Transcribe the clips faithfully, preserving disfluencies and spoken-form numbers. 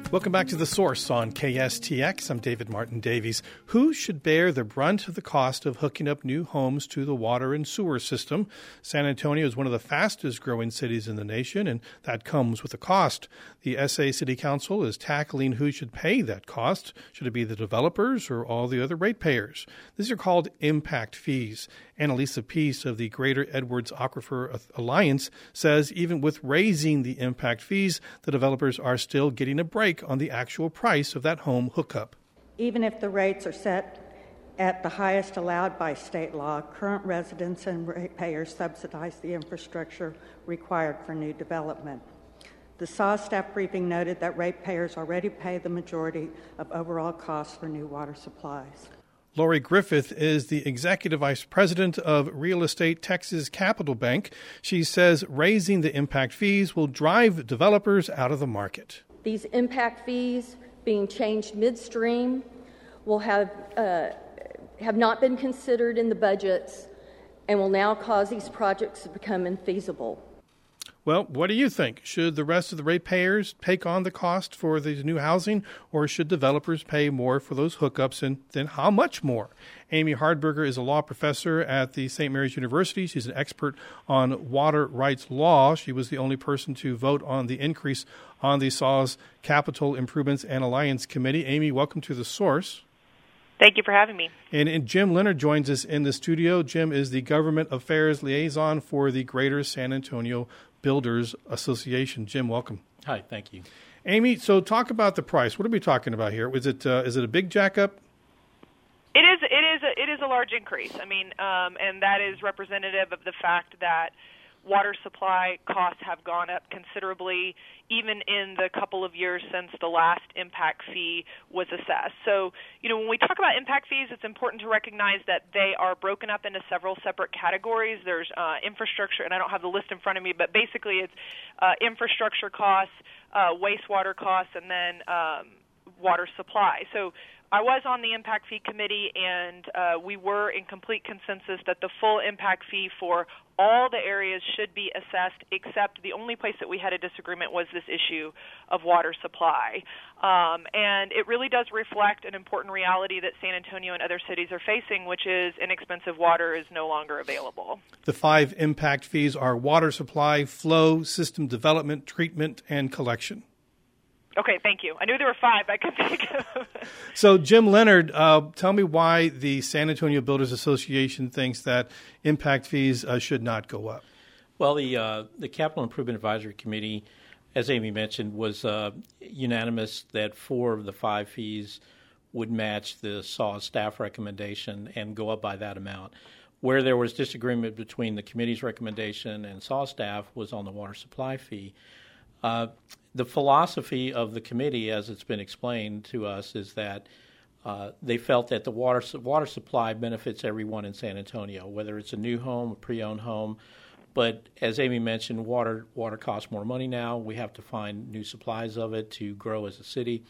Welcome back to The Source on K S T X. I'm David Martin Davies. Who should bear the brunt of the cost of hooking up new homes to the water and sewer system? San Antonio is one of the fastest growing cities in the nation, and that comes with a cost. The S A City Council is tackling who should pay that cost. Should it be the developers or all the other ratepayers? These are called impact fees. Annalisa Peace of the Greater Edwards Aquifer Alliance says even with raising the impact fees, the developers are still getting a break on the actual price of that home hookup. Even if the rates are set at the highest allowed by state law, current residents and ratepayers subsidize the infrastructure required for new development. The S A W staff briefing noted that ratepayers already pay the majority of overall costs for new water supplies. Lori Griffith is the Executive Vice President of Real Estate Texas Capital Bank. She says raising the impact fees will drive developers out of the market. These impact fees being changed midstream will have uh, have not been considered in the budgets and will now cause these projects to become infeasible. Well, what do you think? Should the rest of the ratepayers take on the cost for the new housing, or should developers pay more for those hookups, and then how much more? Amy Hardberger is a law professor at the Saint Mary's University. She's an expert on water rights law. She was the only person to vote on the increase on the S A W's Capital Improvements and Alliance Committee. Amy, welcome to The Source. Thank you for having me. And, and Jim Leonard joins us in the studio. Jim is the Government Affairs Liaison for the Greater San Antonio Builders Association. Jim, welcome. Hi, thank you. Amy, so talk about the price. What are we talking about here? Is it uh, is it a big jackup? It is. It is. A, it is a large increase. I mean, um, and that is representative of the fact that water supply costs have gone up considerably, even in the couple of years since the last impact fee was assessed. So, you know, when we talk about impact fees, it's important to recognize that they are broken up into several separate categories. There's uh, infrastructure, and I don't have the list in front of me, but basically it's uh, infrastructure costs, uh, wastewater costs, and then um, water supply. So I was on the impact fee committee, and uh, we were in complete consensus that the full impact fee for all the areas should be assessed, except the only place that we had a disagreement was this issue of water supply. Um, and it really does reflect an important reality that San Antonio and other cities are facing, which is inexpensive water is no longer available. The five impact fees are water supply, flow, system development, treatment, and collection. Okay, thank you. I knew there were five. I couldn't think of. So, Jim Leonard, uh, tell me why the San Antonio Builders Association thinks that impact fees uh, should not go up. Well, the uh, the Capital Improvement Advisory Committee, as Amy mentioned, was uh, unanimous that four of the five fees would match the S A W staff recommendation and go up by that amount. Where there was disagreement between the committee's recommendation and S A W staff was on the water supply fee. Uh, the philosophy of the committee, as it's been explained to us, is that uh, they felt that the water water supply benefits everyone in San Antonio, whether it's a new home, a pre-owned home. But as Amy mentioned, water water costs more money now. We have to find new supplies of it to grow as a city.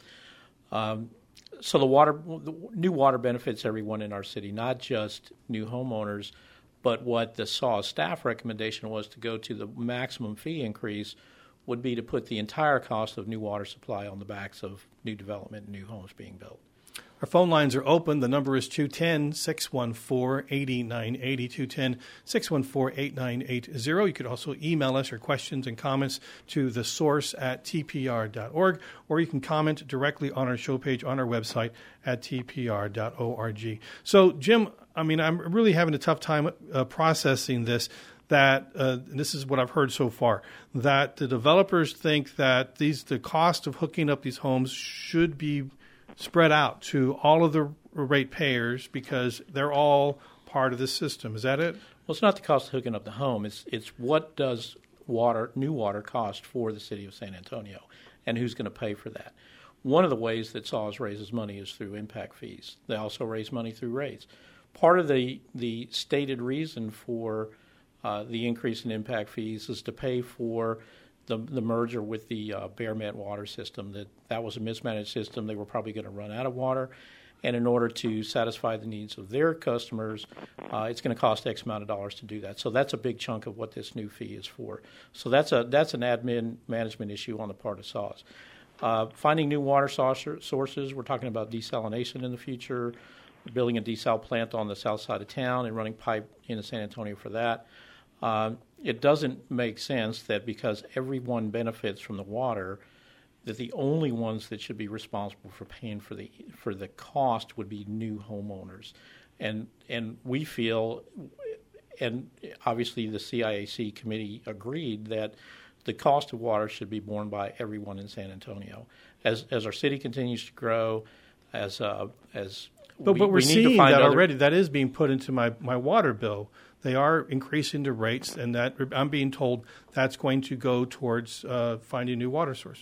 Um, so the water, the new water benefits everyone in our city, not just new homeowners. But what the S A W staff recommendation was to go to the maximum fee increase would be to put the entire cost of new water supply on the backs of new development and new homes being built. Our phone lines are open. The number is two one zero, six one four, eight nine eight zero, two one zero, six one four, eight nine eight zero. You could also email us your questions and comments to the source at t p r dot org, or you can comment directly on our show page on our website at t p r dot org. So, Jim, I mean, I'm really having a tough time uh, processing this. That uh, and this is what I've heard so far, that the developers think that these the cost of hooking up these homes should be spread out to all of the ratepayers because they're all part of the system. Is that it? Well, it's not the cost of hooking up the home. It's it's what does water, new water cost for the city of San Antonio, and who's going to pay for that. One of the ways that S A W raises money is through impact fees. They also raise money through rates. Part of the, the stated reason for Uh, the increase in impact fees is to pay for the the merger with the uh, Bear Met water system. That that was a mismanaged system. They were probably going to run out of water, and in order to satisfy the needs of their customers, uh, it's going to cost X amount of dollars to do that. So that's a big chunk of what this new fee is for. So that's a that's an admin management issue on the part of S A Ws. Uh, finding new water sources, we're talking about desalination in the future. We're building a desal plant on the south side of town and running pipe into San Antonio for that. Uh, it doesn't make sense that because everyone benefits from the water, that the only ones that should be responsible for paying for the for the cost would be new homeowners. And and we feel, and obviously the C I A C committee agreed, that the cost of water should be borne by everyone in San Antonio. As as our city continues to grow, as uh, as but, we, but we're we need seeing to find that other, already. That is being put into my, my water bill. They are increasing the rates, and that I'm being told that's going to go towards uh, finding new water sources.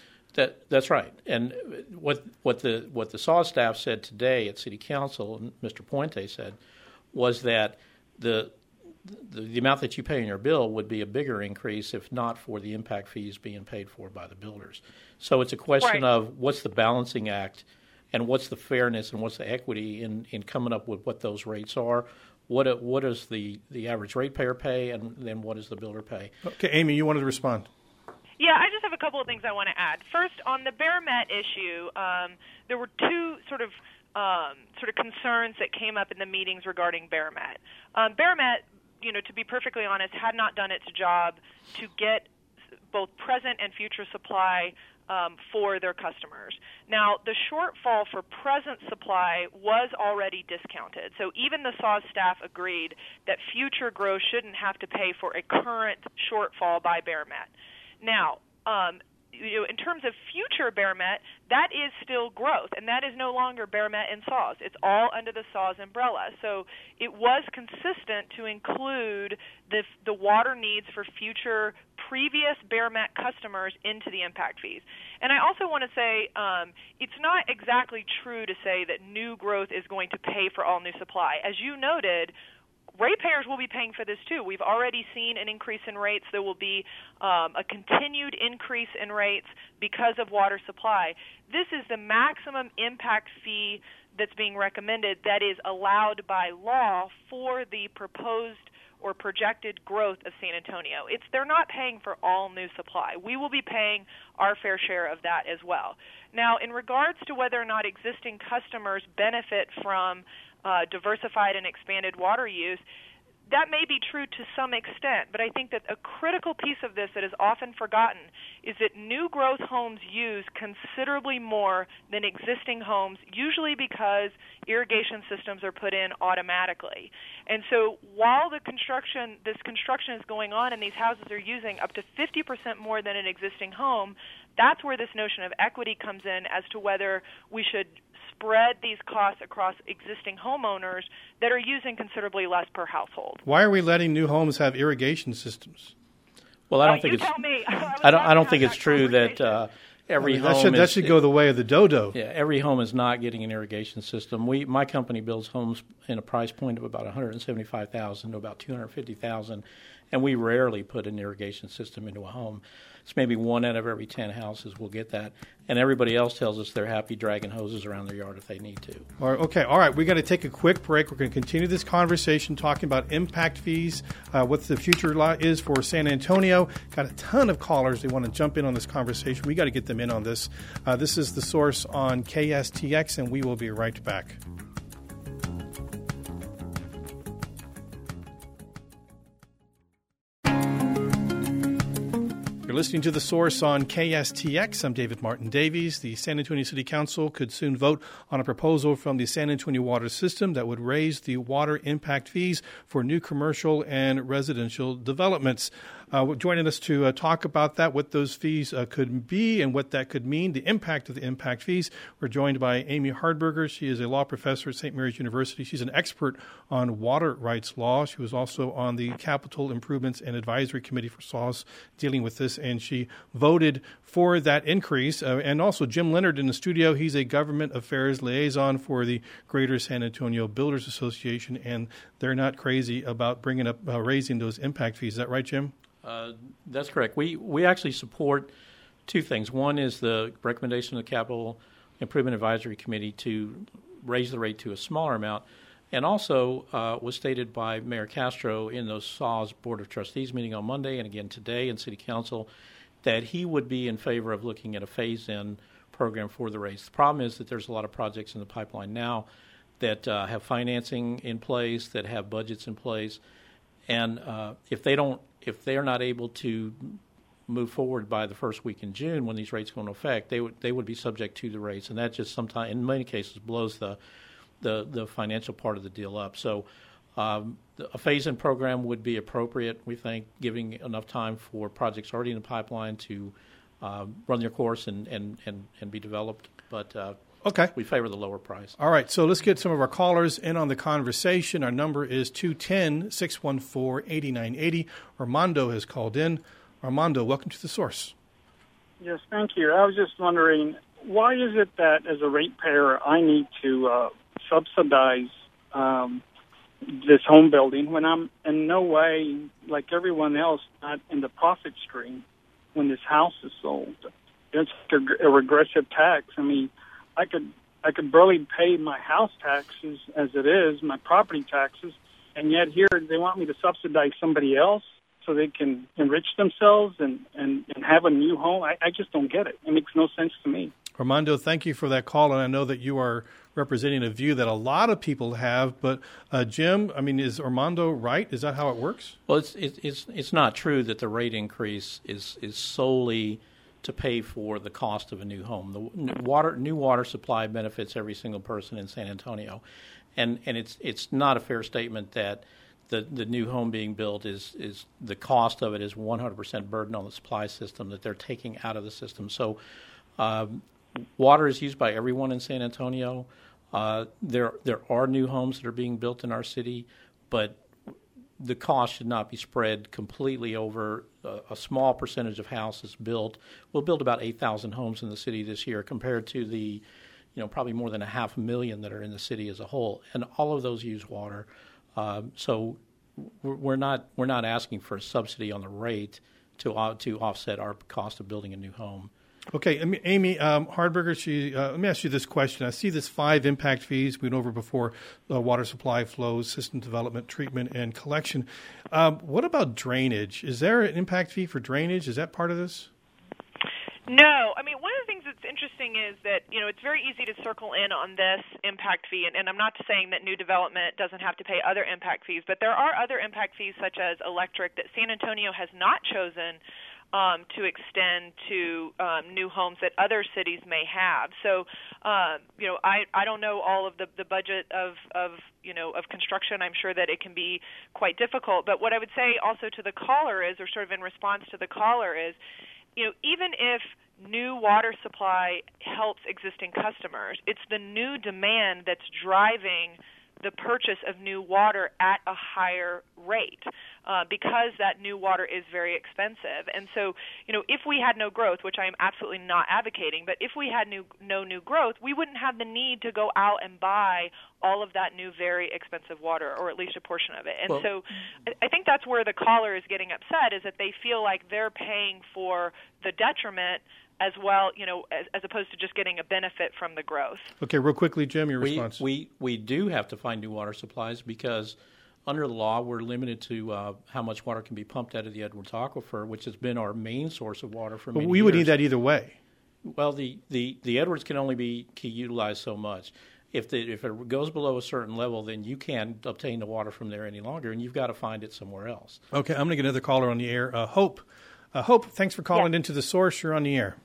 That that's right. And what what the what the S A W staff said today at City Council, and Mister Puente said, was that the The, the amount that you pay in your bill would be a bigger increase if not for the impact fees being paid for by the builders. So it's a question right. of what's the balancing act and what's the fairness and what's the equity in, in coming up with what those rates are. What what does the, the average ratepayer pay, and then what does the builder pay? Okay, Amy, you wanted to respond. Yeah, I just have a couple of things I want to add. First, on the Bear Met issue, um, there were two sort of um, sort of concerns that came up in the meetings regarding Bear Met. Um, Bear Met, you know, to be perfectly honest, had not done its job to get both present and future supply um, for their customers. Now, the shortfall for present supply was already discounted. So even the S A W staff agreed that future growth shouldn't have to pay for a current shortfall by Bear Met. Now, um, you know, in terms of future Bear Met, that is still growth, and that is no longer Bear Met and S A Ws. It's all under the S A Ws umbrella. So it was consistent to include the the water needs for future previous Bear Met customers into the impact fees. And I also want to say um, it's not exactly true to say that new growth is going to pay for all new supply. As you noted, ratepayers will be paying for this too. We've already seen an increase in rates. There will be um, a continued increase in rates because of water supply. This is the maximum impact fee that's being recommended that is allowed by law for the proposed or projected growth of San Antonio. It's they're not paying for all new supply. We will be paying our fair share of that as well. Now, in regards to whether or not existing customers benefit from Uh, diversified and expanded water use, that may be true to some extent, but I think that a critical piece of this that is often forgotten is that new growth homes use considerably more than existing homes, usually because irrigation systems are put in automatically. And so while the construction, this construction is going on and these houses are using up to fifty percent more than an existing home, that's where this notion of equity comes in as to whether we should spread these costs across existing homeowners that are using considerably less per household. Why are we letting new homes have irrigation systems? Well, I don't uh, think you it's. Tell me. I, I don't. I don't think that it's true that uh, every I mean, home that should, is, that should go the way of the dodo. Yeah, every home is not getting an irrigation system. We, my company, builds homes in a price point of about one hundred seventy-five thousand to about two hundred fifty thousand, and we rarely put an irrigation system into a home. It's maybe one out of every ten houses will get that, and everybody else tells us they're happy dragging hoses around their yard if they need to. All right, okay, all right. We got to take a quick break. We're going to continue this conversation talking about impact fees, uh, what the future law is for San Antonio. Got a ton of callers. They want to jump in on this conversation. We got to get them in on this. Uh, this is The Source on K S T X, and we will be right back. You're listening to The Source on K S T X. I'm David Martin Davies. The San Antonio City Council could soon vote on a proposal from the San Antonio Water System that would raise the water impact fees for new commercial and residential developments. Uh, joining us to uh, talk about that, what those fees uh, could be and what that could mean, the impact of the impact fees. We're joined by Amy Hardberger. She is a law professor at Saint Mary's University. She's an expert on water rights law. She was also on the Capital Improvements and Advisory Committee for S A Ws dealing with this, and she voted for that increase. Uh, and also Jim Leonard in the studio. He's a government affairs liaison for the Greater San Antonio Builders Association, and they're not crazy about bringing up uh, raising those impact fees. Is that right, Jim? Uh, that's correct. We we actually support two things. One is the recommendation of the Capital Improvement Advisory Committee to raise the rate to a smaller amount, and also uh, was stated by Mayor Castro in those S A Ws Board of Trustees meeting on Monday and again today in City Council that he would be in favor of looking at a phase-in program for the rates. The problem is that there's a lot of projects in the pipeline now that uh, have financing in place, that have budgets in place, and uh, if they don't, if they're not able to move forward by the first week in June when these rates go into effect, they would they would be subject to the rates, and that just sometimes, in many cases, blows the the, the financial part of the deal up. So um, a phase-in program would be appropriate, we think, giving enough time for projects already in the pipeline to uh, run their course and, and, and, and be developed. But uh, okay, we favor the lower price. All right, so let's get some of our callers in on the conversation. Our number is two one zero, six one four, eight nine eight zero. Armando has called in. Armando, welcome to The Source. Yes, thank you. I was just wondering, why is it that as a ratepayer I need to uh, subsidize um, this home building when I'm in no way, like everyone else, not in the profit stream when this house is sold? It's a regressive tax. I mean, I could I could barely pay my house taxes as it is, my property taxes, and yet here they want me to subsidize somebody else so they can enrich themselves and, and, and have a new home. I, I just don't get it. It makes no sense to me. Armando, thank you for that call, and I know that you are representing a view that a lot of people have. But uh, Jim, I mean, is Armando right? Is that how it works? Well, it's it's it's not true that the rate increase is is solely to pay for the cost of a new home. The water new water supply benefits every single person in San Antonio, and and it's it's not a fair statement that the the new home being built is is the cost of it is one hundred percent burden on the supply system that they're taking out of the system. So um, water is used by everyone in San Antonio. Uh, there there are new homes that are being built in our city, but the cost should not be spread completely over a, a small percentage of houses built. We'll build about eight thousand homes in the city this year compared to the, you know, probably more than a half a million that are in the city as a whole, and all of those use water. Uh, so we're not we're not asking for a subsidy on the rate to uh, to offset our cost of building a new home. Okay, Amy um, Hardberger, she, uh, let me ask you this question. I see this five impact fees we went over before: uh, water supply, flows, system development, treatment, and collection. Um, what about drainage? Is there an impact fee for drainage? Is that part of this? No. I mean, one of the things that's interesting is that, you know, it's very easy to circle in on this impact fee, and, and I'm not saying that new development doesn't have to pay other impact fees, but there are other impact fees such as electric that San Antonio has not chosen um, to extend to um, new homes that other cities may have. So, um, you know, I, I don't know all of the, the budget of, of, you know, of construction. I'm sure that it can be quite difficult. But what I would say also to the caller is, or sort of in response to the caller is, you know, even if new water supply helps existing customers, it's the new demand that's driving the purchase of new water at a higher rate uh, because that new water is very expensive. And so, you know, if we had no growth, which I am absolutely not advocating, but if we had new, no new growth, we wouldn't have the need to go out and buy all of that new very expensive water, or at least a portion of it. And well, so I think that's where the caller is getting upset, is that they feel like they're paying for the detriment as well, you know, as, as opposed to just getting a benefit from the growth. Okay, real quickly, Jim, your we, response. We we do have to find new water supplies because under the law we're limited to uh, how much water can be pumped out of the Edwards Aquifer, which has been our main source of water for but many we years. Would need that either way. Well, the, the, the Edwards can only be utilized so much. If the, if it goes below a certain level, then you can't obtain the water from there any longer, and you've got to find it somewhere else. Okay, I'm going to get another caller on the air. Uh, Hope. Uh, Hope, thanks for calling yes. into The Source. You're on the air.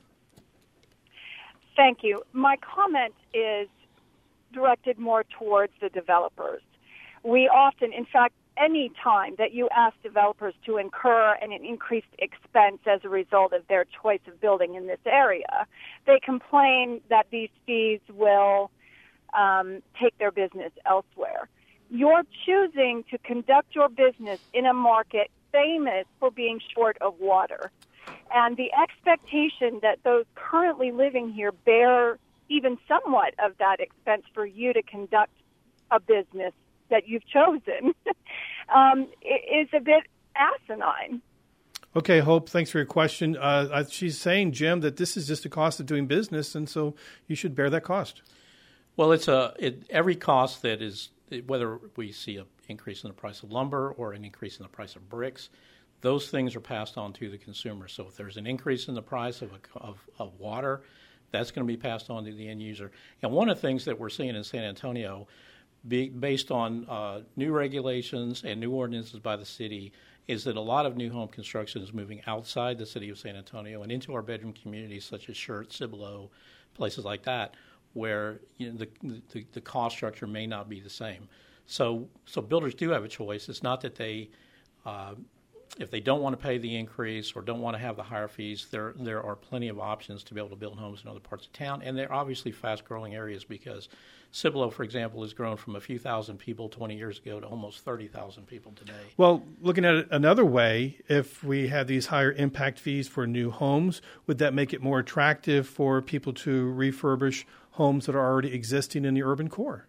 Thank you. My comment is directed more towards the developers. We often, in fact, any time that you ask developers to incur an increased expense as a result of their choice of building in this area, they complain that these fees will um, take their business elsewhere. You're choosing to conduct your business in a market famous for being short of water. And the expectation that those currently living here bear even somewhat of that expense for you to conduct a business that you've chosen um, is a bit asinine. Okay, Hope, thanks for your question. Uh, she's saying, Jim, that this is just a cost of doing business, and so you should bear that cost. Well, it's a it, every cost that is, whether we see an increase in the price of lumber or an increase in the price of bricks, those things are passed on to the consumer. So if there's an increase in the price of, a, of, of water, that's going to be passed on to the end user. And one of the things that we're seeing in San Antonio, be, based on uh, new regulations and new ordinances by the city, is that a lot of new home construction is moving outside the city of San Antonio and into our bedroom communities such as Shirt, Cibolo, places like that, where you know, the, the, the cost structure may not be the same. So so builders do have a choice. It's not that they, uh, if they don't want to pay the increase or don't want to have the higher fees, there there are plenty of options to be able to build homes in other parts of town. And they're obviously fast-growing areas because Cibolo, for example, has grown from a few thousand people twenty years ago to almost thirty thousand people today. Well, looking at it another way, if we had these higher impact fees for new homes, would that make it more attractive for people to refurbish homes that are already existing in the urban core?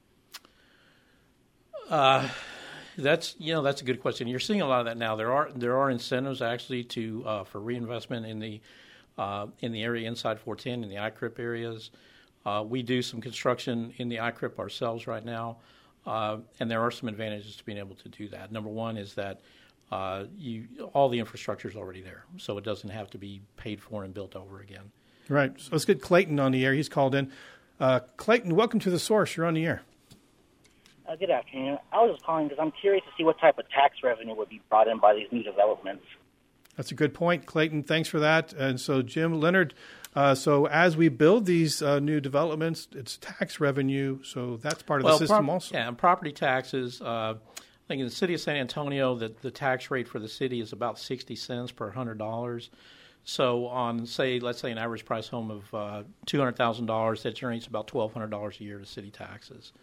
Uh, that's you know that's a good question. You're seeing a lot of that now. There are there are incentives actually to uh, for reinvestment in the uh, in the area inside four ten in the I C R I P areas. Uh, we do some construction in the I C R I P ourselves right now, uh, and there are some advantages to being able to do that. Number one is that uh, you all the infrastructure is already there, so it doesn't have to be paid for and built over again. Right. So let's get Clayton on the air. He's called in. Uh, Clayton, welcome to The Source. You're on the air. Uh, good afternoon. I was just calling because I'm curious to see what type of tax revenue would be brought in by these new developments. That's a good point, Clayton. Thanks for that. And so, Jim Leonard, uh, so as we build these uh, new developments, it's tax revenue, so that's part of well, the system prop- also. Yeah, and property taxes, uh, I think in the city of San Antonio, the, the tax rate for the city is about sixty cents per one hundred dollars. So on, say, let's say an average price home of uh, two hundred thousand dollars, that generates about twelve hundred dollars a year to city taxes.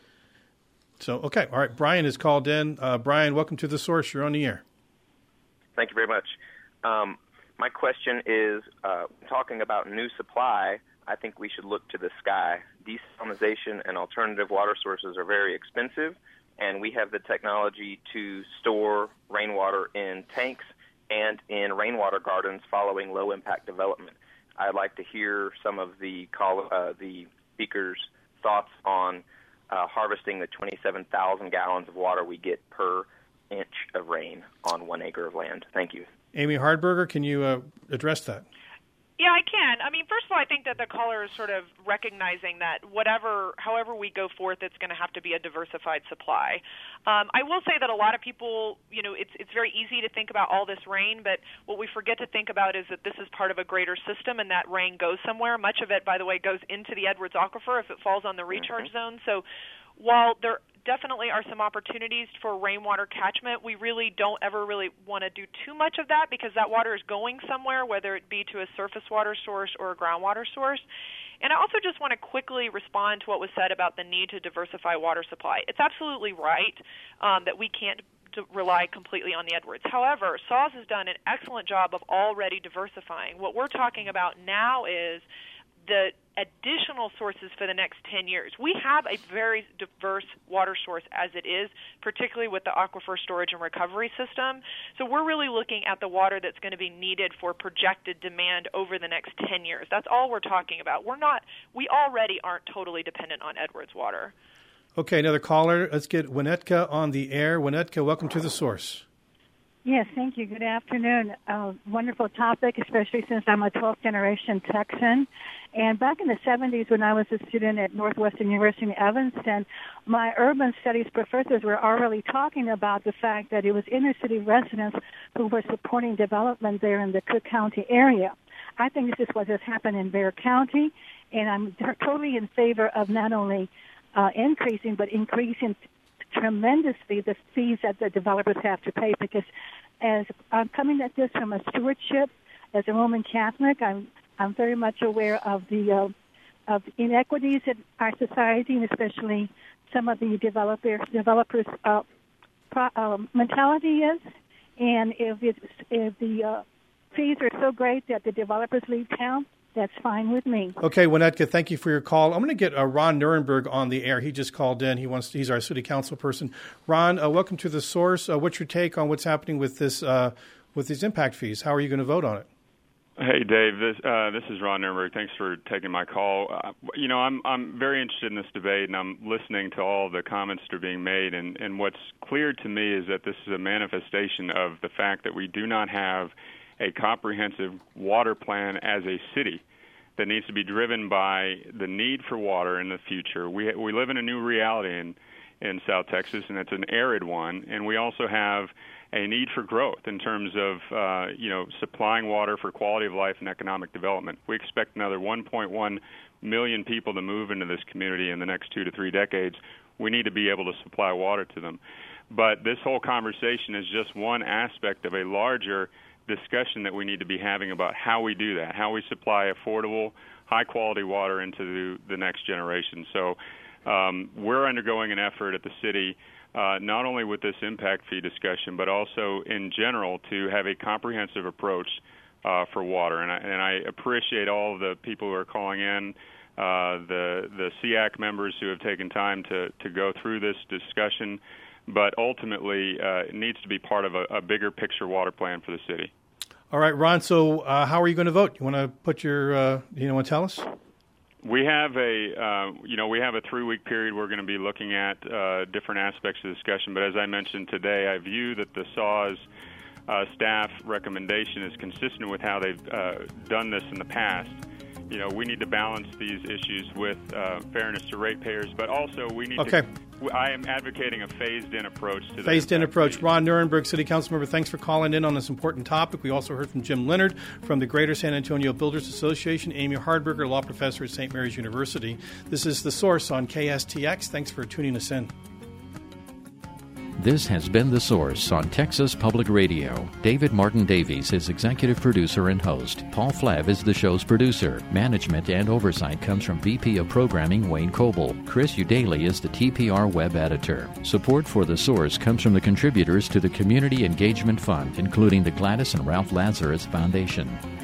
So, okay. All right. Brian has called in. Uh, Brian, welcome to The Source. You're on the air. Thank you very much. Um, my question is, uh, talking about new supply, I think we should look to the sky. Desalination and alternative water sources are very expensive, and we have the technology to store rainwater in tanks and in rainwater gardens following low-impact development. I'd like to hear some of the call, uh, the speakers' thoughts on Uh, harvesting the twenty-seven thousand gallons of water we get per inch of rain on one acre of land. Thank you. Amy Hardberger, can you uh, address that? Yeah, I can. I mean, first of all, I think that the caller is sort of recognizing that whatever, however we go forth, it's going to have to be a diversified supply. Um, I will say that a lot of people, you know, it's it's very easy to think about all this rain, but what we forget to think about is that this is part of a greater system, and that rain goes somewhere. Much of it, by the way, goes into the Edwards Aquifer if it falls on the recharge mm-hmm. zone. So while there definitely are some opportunities for rainwater catchment, we really don't ever really want to do too much of that because that water is going somewhere, whether it be to a surface water source or a groundwater source. And I also just want to quickly respond to what was said about the need to diversify water supply. It's absolutely right um, that we can't to rely completely on the Edwards. However, S A W S has done an excellent job of already diversifying. What we're talking about now is the additional sources for the next ten years. We have a very diverse water source as it is, particularly with the aquifer storage and recovery system. So we're really looking at the water that's going to be needed for projected demand over the next ten years. That's all we're talking about. We're not, we already aren't totally dependent on Edwards water. Okay, another caller. Let's get Winnetka on the air. Winnetka, welcome to The Source. Yes, thank you. Good afternoon. Uh, wonderful topic, especially since I'm a twelfth generation Texan. And back in the seventies when I was a student at Northwestern University in Evanston, my urban studies professors were already talking about the fact that it was inner city residents who were supporting development there in the Cook County area. I think this is what has happened in Bexar County, and I'm totally in favor of not only uh, increasing, but increasing tremendously the fees that the developers have to pay, because as I'm coming at this from a stewardship, as a Roman Catholic, I'm I'm very much aware of the uh, of inequities in our society, and especially some of the developer developers' uh, pro, uh, mentality is. And if it's, if the uh, fees are so great that the developers leave town, that's fine with me. Okay, Winnetka, thank you for your call. I'm going to get uh, Ron Nuremberg on the air. He just called in. He wants to, he's our city council person. Ron, uh, welcome to The Source. Uh, what's your take on what's happening with this uh, with these impact fees? How are you going to vote on it? Hey, Dave. This uh, this is Ron Nirenberg. Thanks for taking my call. Uh, you know, I'm I'm very interested in this debate, and I'm listening to all the comments that are being made. And, and what's clear to me is that this is a manifestation of the fact that we do not have a comprehensive water plan as a city that needs to be driven by the need for water in the future. We we live in a new reality in in South Texas, and it's an arid one. And we also have a need for growth in terms of, uh, you know, supplying water for quality of life and economic development. We expect another one point one million people to move into this community in the next two to three decades. We need to be able to supply water to them. But this whole conversation is just one aspect of a larger discussion that we need to be having about how we do that, how we supply affordable, high-quality water into the, the next generation. So um, we're undergoing an effort at the city Uh, not only with this impact fee discussion, but also in general to have a comprehensive approach uh, for water. And I, and I appreciate all of the people who are calling in, uh, the the S E A C members who have taken time to, to go through this discussion. But ultimately, uh, it needs to be part of a, a bigger picture water plan for the city. All right, Ron, so uh, how are you going to vote? You want to put your, uh, you know, want to tell us? We have a, uh, you know, we have a three-week period. We're going to be looking at uh, different aspects of the discussion. But as I mentioned today, I view that the S A W's uh, staff recommendation is consistent with how they've uh, done this in the past. You know, we need to balance these issues with uh, fairness to ratepayers, but also we need okay. to. I am advocating a phased-in approach to phased-in approach. Ron Nirenberg, City Council member, thanks for calling in on this important topic. We also heard from Jim Leonard from the Greater San Antonio Builders Association, Amy Hardberger, law professor at Saint Mary's University. This is The Source on K S T X. Thanks for tuning us in. This has been The Source on Texas Public Radio. David Martin Davies is executive producer and host. Paul Flav is the show's producer. Management and oversight comes from V P of Programming Wayne Coble. Chris Udaly is the T P R web editor. Support for The Source comes from the contributors to the Community Engagement Fund, including the Gladys and Ralph Lazarus Foundation.